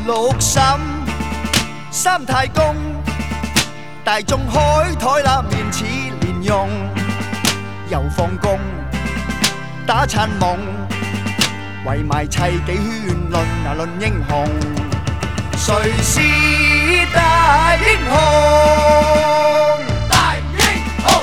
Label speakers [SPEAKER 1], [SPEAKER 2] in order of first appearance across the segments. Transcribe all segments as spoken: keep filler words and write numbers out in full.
[SPEAKER 1] 六嬸三太公，大眾開台啦，面似蓮蓉，又放工打餐夢，圍埋砌幾圈論啊論英雄，誰是大英雄？大英雄，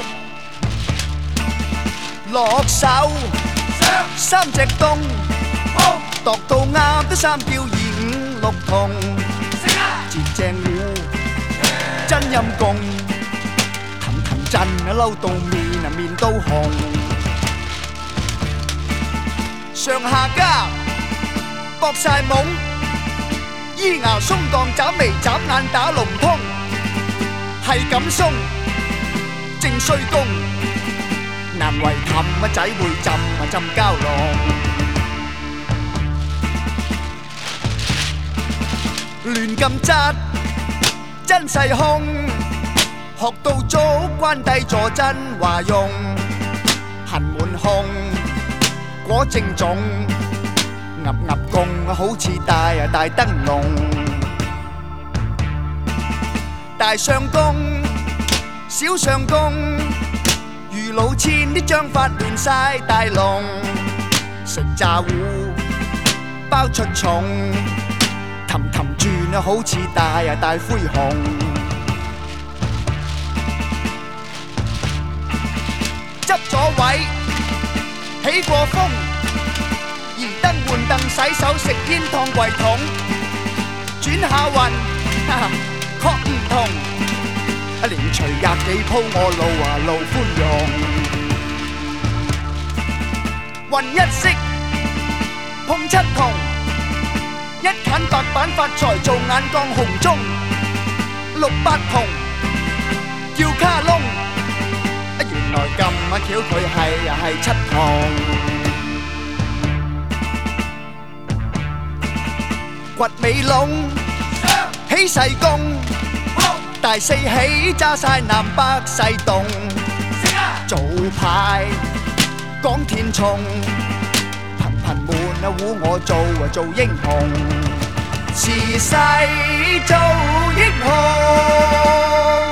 [SPEAKER 1] 落手三隻冬，度到啱都三叫二五六同，截正糊真陰公，氹氹震啊嬲到面啊面都紅，上下家搏晒懵，咿牙鬆當眨眉眨眼打龍通，係咁鬆正衰公，難為氹啊仔會浸啊浸蛟龍。亂咁質真勢空，學到早關帝坐真話用，痕滿胸果正種，鴨鴨公好似大啊大燈籠，大相公小相公，如老千啲章法亂晒大龍，食炸糊包出蟲，氹氹轉啊，好似大啊大灰熊，執咗位起過風，移燈換凳洗手食煙燙櫃桶，轉下運哈哈確唔同，連隨廿幾鋪我路啊路寬容，運一式碰七同。一近白板發財做眼光紅中，六八同叫卡窿，原來咁啊巧佢係啊係七同，掘尾窿起細公，大四喜揸晒南北西東，早排講天蟲。貧悶啊，唬我做啊做英雄，時勢做英雄。